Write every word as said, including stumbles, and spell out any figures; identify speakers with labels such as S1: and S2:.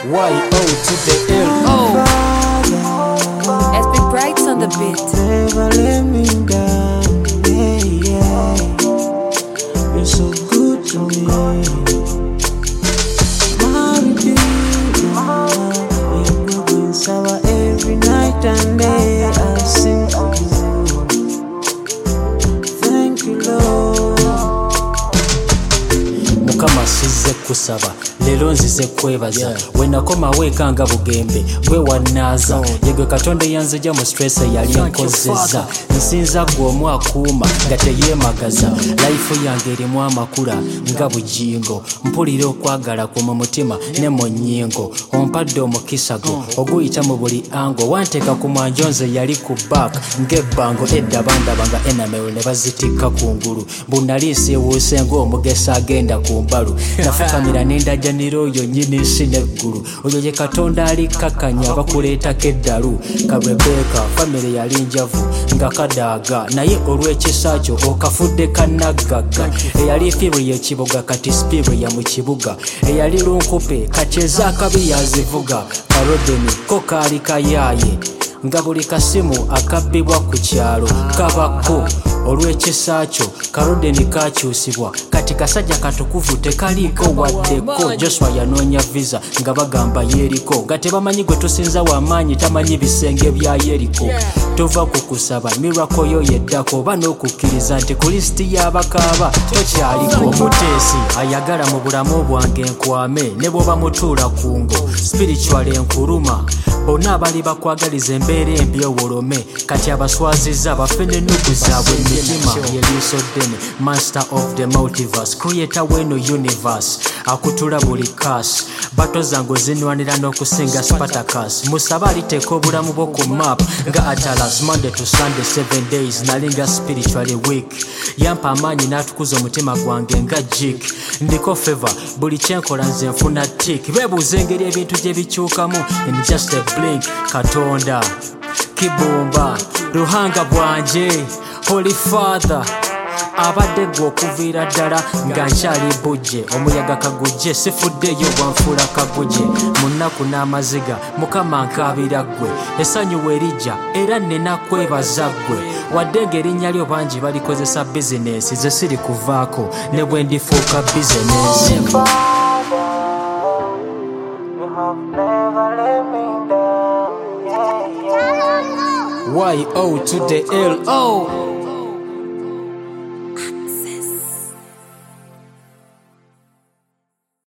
S1: Y O to the L O.
S2: S B Brights on the beat.
S3: Never let me down, yeah, yeah. You're so good to me. My redeemer, you're good and sour every night and day. I sing to you. Thank you, Lord.
S1: Mukama size kusaba lero nzize kwebaza wenakoma wekanga bugembe gwe wanaza yegwe katonda yanzija mu stress yali enkozeza nsinza gwe omwakuuma nga teyemagaza life yange erimu amakula nga bujingo mpulira okwagala ku mu mutima ne mu nnyingo ompadde omukisa go oguyita mu buli ango wanteeka ku mwanjonze yali ku back ng'ebbango edda bandabanga enamero ne bazitikka kungulu bunali nsiiwuuse ng'omugesa agenda ku mbalu nafukamira n'endajjanira oyo nnyini nsi n'eggulu oyo ye katonda alikkakkanya bakuleetako eddalu karebeka famire yali njavu nga kadaaga naye olw'ekisa kyo okafudde kannaggagga eyali fibuli y'ekibuga kati spiri ya mu kibuga eyali lunkupe kati ez'akabi yazivuga karodeni ko kaali kayaaye nga buli kasimu akabbibwa ku kyalo kabako olw'ekisa kyo karodeni kakyusibwa kati kasajja katukuvu tekaliiko waddeko Joshua yanoonya visa nga bagamba yeriko nga tebamanyi gwe tusinza w'amaanyi tamanyi bisenge bya yeriko tova ku kusaba miracle yo yeddako oba n'okukkiriza nti ku lisiti y'abakaaba tokyaliko omuteesi ayagala mu bulamu bwange enkwame ne bw'oba mutuula ku ngo spiritual enkuluma bonna abali bakwagaliza embeera embi owolome kati abaswaziza bafe n'ennugu zaabwe emitima yeliiso ddene master of the multiverse creator w'eno universe akutula buli kas bato zangu zinwanira n'okusinga Spartacus musaba aliteeka obulamu bwo ku map nga Atlas Monday to Sunday seven days nalinga spiritually weak yampa amaanyi n'atukuza omutima gwange nga jik ndiko favor buli kyenkola nze nfuna tik beebuuza engeri ebintu gye bikyukamu in just a blink katonda kibumba ruhanga bwanje Holy Father abadde gwe okuviira ddala nga nkyali bujje omuyaga kagujje sifuddeyo bwanfuula kagujje mu nnaku n'amaziga mukama nkaabira ggwe essanyu werijja era nnenakwebaza ggwe wadde ng'erinnya lyo bangi balikozesa bizinesi ze siri kuvaako ne bwe ndifuuka bizinesi Y O to the L O.